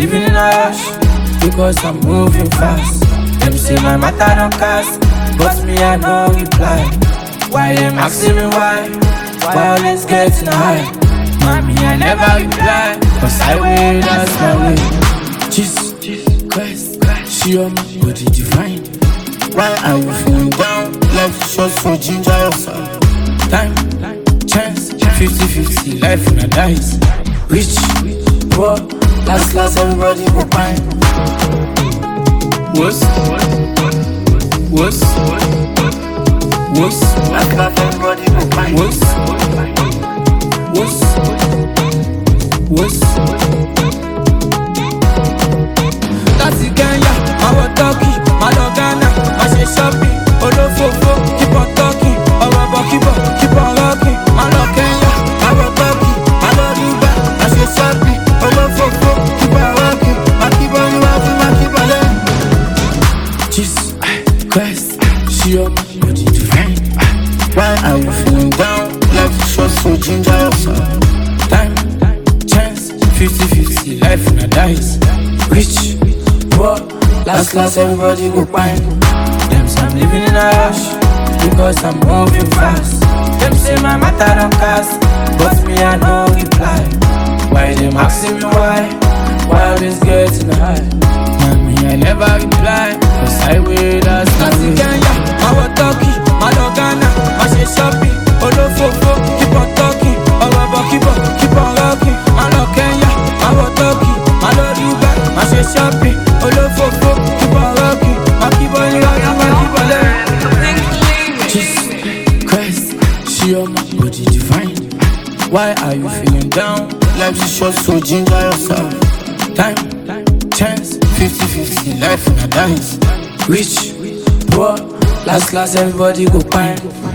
living in a rush because I'm moving fast. Them say my matter don't cast, but me I no reply. Why them asking me why? Why always getting high? Mommy I never reply, cause I way, that's my way. Jesus Christ, she on my body divine. Why are you feeling down? Life is short, so ginger yourself. Time, chance, 50-50, life in a dice. Rich, poor, last everybody go fine. What's last everybody go fine. What's that's the Kenya, I was talking, I love Ghana, I say shopping, Olofofo, keep on talking, keep on rocking, I love Kenya, I was talking, I love Dubai, I say shopping, Olofofo, keep on rocking, I keep on rocking, I keep on rocking. Jesus Christ, she on my body divine. Why are you feeling down? Life is short, so ginger yourself. Time, chance, 50-50, life in a dice. Rich, poor, last everybody go fine. Them say I'm living in a rush because I'm moving fast. Them say my matter don't cast, but me I no reply. Why them asking me why? Why always getting high? Mommy I never reply, cause I way, that's my way. Kenya, I was talking, I love Ghana, I say shopping, Olofofo, keep on talking, keep on rocking. I love Kenya, I was talking, I love Dubai, I say shopping, Olofofo, keep on rocking, I keep on rocking, I keep on rocking. Jesus Christ, she on my body divine. Why are you feeling down? Life is short, so ginger yourself. Time, chance, 50-50, life in a dice. Rich, poor, last everybody go fine.